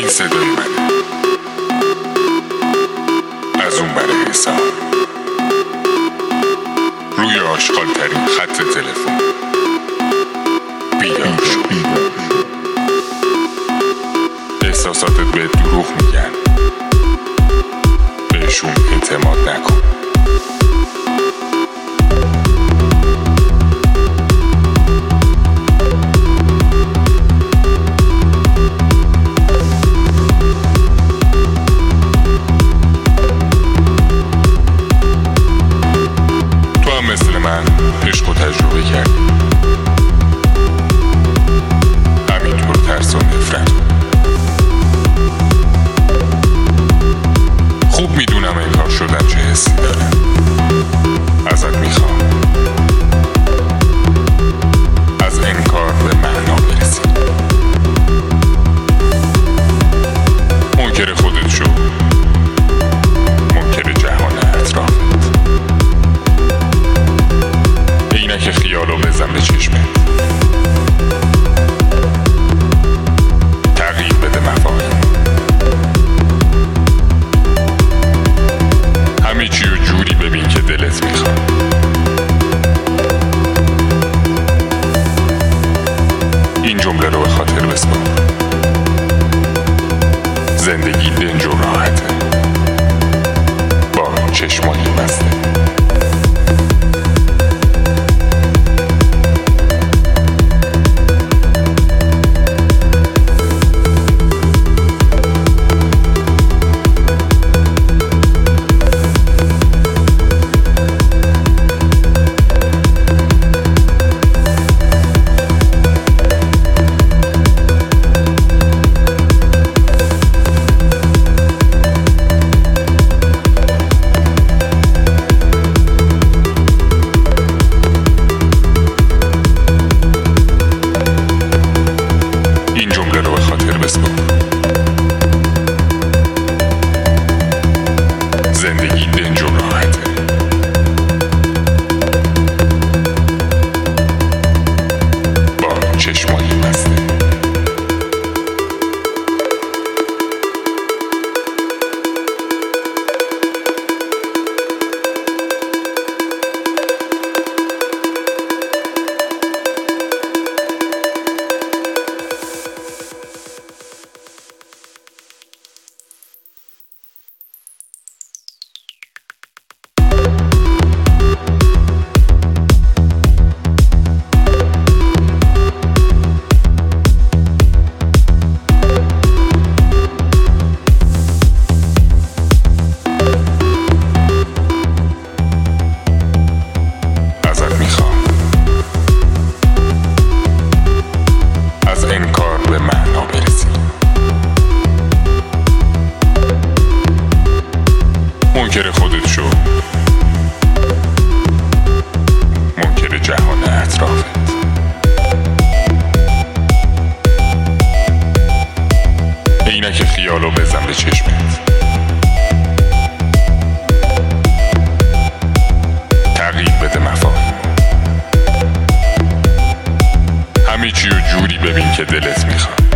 این صدای منه، از اون برای حساب روی آشغال ترین خط تلفن. بیدار شو. احساساتت به دروغ میگن، بهشون اعتماد نکن. مثل من عشق و تجربه کردی، همینطور ترس و نفرت. خوب میدونم انکار شدن چه حسی داره. ازت میخوام از انکار به معنا برسی. منکر خودت شو، منکر جهان اطرافت. عینک خیالو بزن به چشمت، تغییر بده مفاهیم. همه چی رو جوری ببین که دلت میخواد. این جمله رو به خاطر بسپار. زندگی دنج و راحته با چشمایی بسته. زندگی دنج و راحته با چشمایی بسته. منکر خودت شو، منکر جهان اطرافت. عینک خیالو بزن به چشمت، تغییر بده مفاهیم. همه چی رو جوری ببین که دلت میخواد.